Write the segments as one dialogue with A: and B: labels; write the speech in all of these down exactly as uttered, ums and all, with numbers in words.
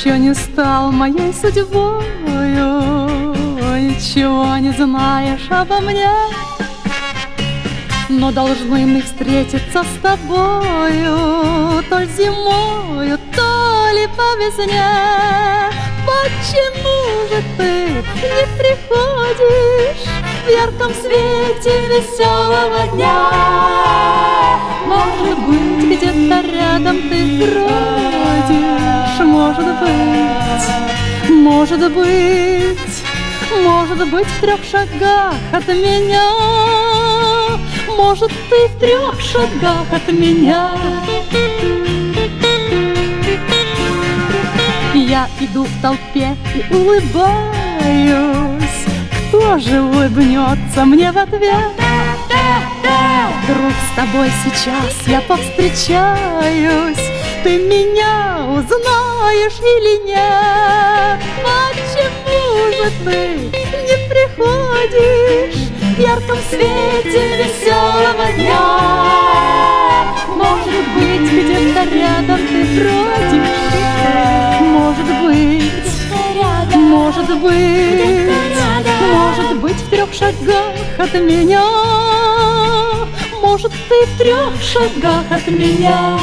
A: еще не стал моей судьбою, ничего не знаешь обо мне, но должны мы встретиться с тобою, то ли зимою, то ли по весне. Почему же ты не приходишь в ярком свете веселого дня? Может быть, где-то рядом ты бродишь, может быть, может быть, может быть, в трех шагах от меня, может, ты в трех шагах от меня. Я иду в толпе и улыбаюсь, кто же улыбнется мне в ответ? Вдруг с тобой сейчас я повстречаюсь, ты меня узнаешь или нет? Почему же ты не приходишь в ярком свете веселого дня? Может быть, где-то рядом ты бродишь, может быть, может быть, может быть, в трех шагах от меня, может, ты в трех шагах от меня.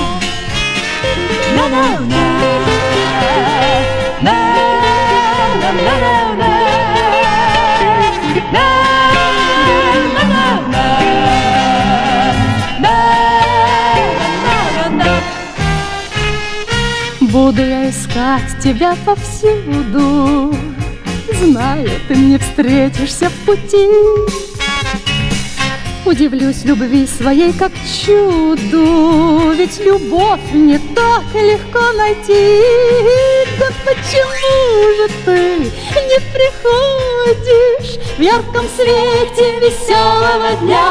A: Буду я искать тебя повсюду, знаю, ты мне встретишься в пути. Удивлюсь любви своей как чуду, ведь любовь не так легко найти. Да почему же ты не приходишь в ярком свете веселого дня?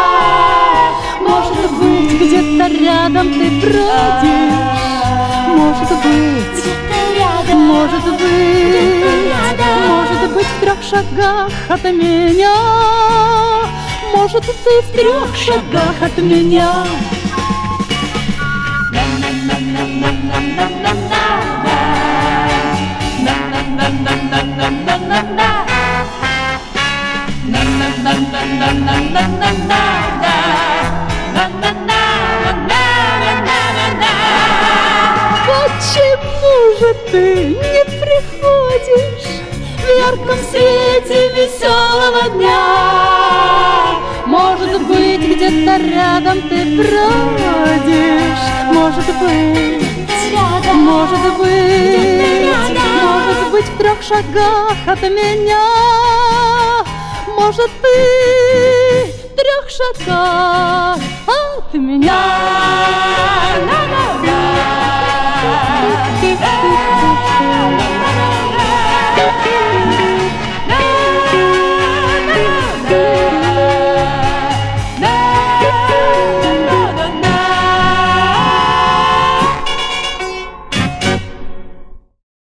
A: Может быть, где-то рядом ты бродишь, может быть, может быть, может быть, в трех шагах от меня, может, ты в трех шагах от меня. Почему же ты не приходишь в ярком свете веселого дня? Может быть, где-то рядом ты бродишь, может быть, может быть, может быть, в трех шагах от меня, может, ты в трех шагах от меня.